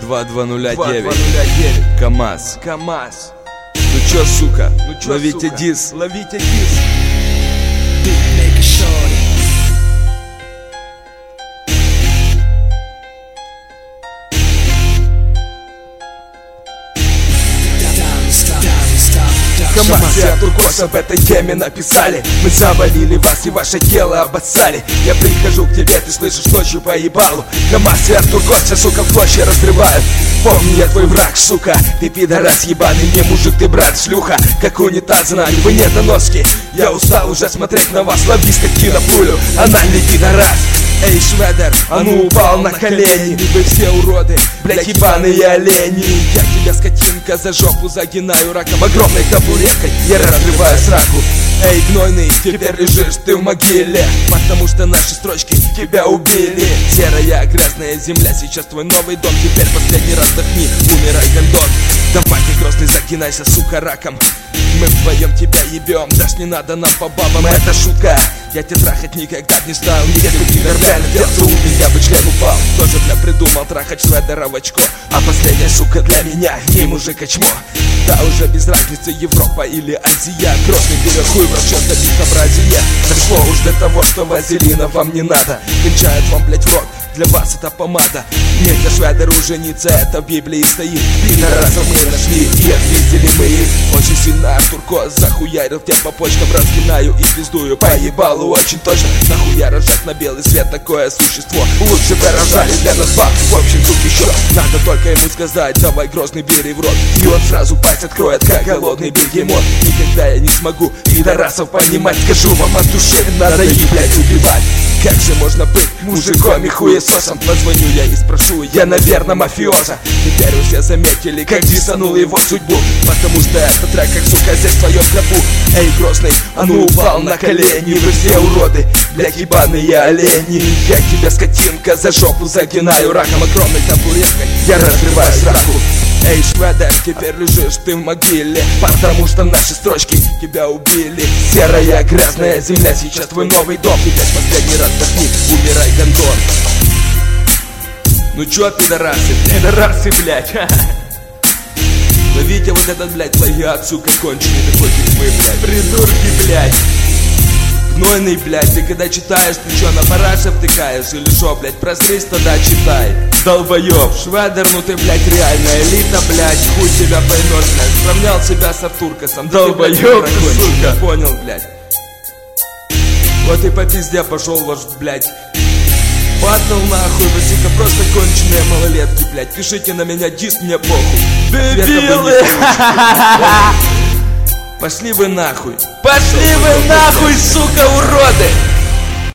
2209 КамАЗ. Ну чё, сука, ловите дис. КамАЗ и Артуркос об этой теме написали. Мы завалили вас и ваше тело обоссали. Я прихожу к тебе, ты слышишь ночью по ебалу. КамАЗ и Артуркос тебя, сука, в клочья разрывают. Помни, я твой враг, сука. Ты пидорас ебаный, не мужик, ты брат, шлюха. Как унитаз на вы недоноски. Я устал уже смотреть на вас. Лови скотина пулю, анальный пидорас. Эй, Шведер, а ну упал на колени. Вы все уроды, блядь, ебаные олени. Я тебя, скотинка, за жопу загинаю раком. Огромной табуреткой я разрываю сраку. Эй, гнойный, теперь лежишь ты в могиле, потому что наши строчки тебя убили. Серая грязная земля, сейчас твой новый дом. Теперь последний раз вдохни, умирай, гондон. Давай ты, грозный, загинайся, сука, раком. Мы вдвоем тебя ебем, даже не надо нам по бабам. Это шутка, я тебя трахать никогда не стал. Если пидор реально делся, у меня бы член упал. Тоже, бля, придумал трахать Шведера в очко. А последняя, сука, для меня не мужик, а чмо. Да уже без разницы, Европа или Азия. Грозный берет хуй в расчет за безобразие. Дошло уж до того, что вазелина вам не надо. Кончает вам, блять, в рот, для вас это помада. Нельзя Шведеру жениться, это в Библии стоит. Пидорасов мы нашли и отпиздили мы их. Очень сильно Артуркос захуярил, тебя по почкам разгинаю и пиздую по ебалу. Очень точно, нахуя рожать на белый свет такое существо. Лучше бы рожали для нас бабки, в общем тут еще. Надо только ему сказать, давай, грозный, бери в рот. И он сразу пасть откроет, как голодный бегемот. Никогда я не смогу пидорасов понимать. Скажу вам от души, надо их, блядь, убивать. Как же можно быть мужиком и хуесосом? Позвоню я и спрошу, я, наверное, мафиоза. Теперь все заметили, как дисанул его судьбу, потому что этот трек, как, сука, здесь в твоем гробу. Эй, грозный, а ну упал на колени. Вы все уроды, блядь, ебаные олени. Я тебя, скотинка, за жопу загинаю раком. Огромной табуреткой я разрываю сраку. Эй, Шведер, теперь лежишь ты в могиле, потому что наши строчки тебя убили. Серая грязная земля, сейчас твой новый дом. Теперь последний раз вдохни, умирай, гондон. Ну чё, пидорасы, блядь. Ловите вот этот, блядь, плагиат, сука, конченый такой, как вы, блядь. Придурки, блядь. Гнойный, блядь, ты когда читаешь, ты чё, на параше втыкаешь? Или шо, блядь, просрись, тогда читай. Долбоёб, Шведер, ну ты, блядь, реальная элита, блядь. Хуй тебя поймёшь, блядь. Сравнял себя с Артуркосом. Долбоёб, сука. Понял, блядь. Вот и по пизде пошёл ваш, блядь. Падал нахуй, вы, сука, просто конченые малолетки, блядь. Пишите на меня диск, мне похуй. Дебилы! Пошли вы нахуй. Пошли вы нахуй, сука, уроды!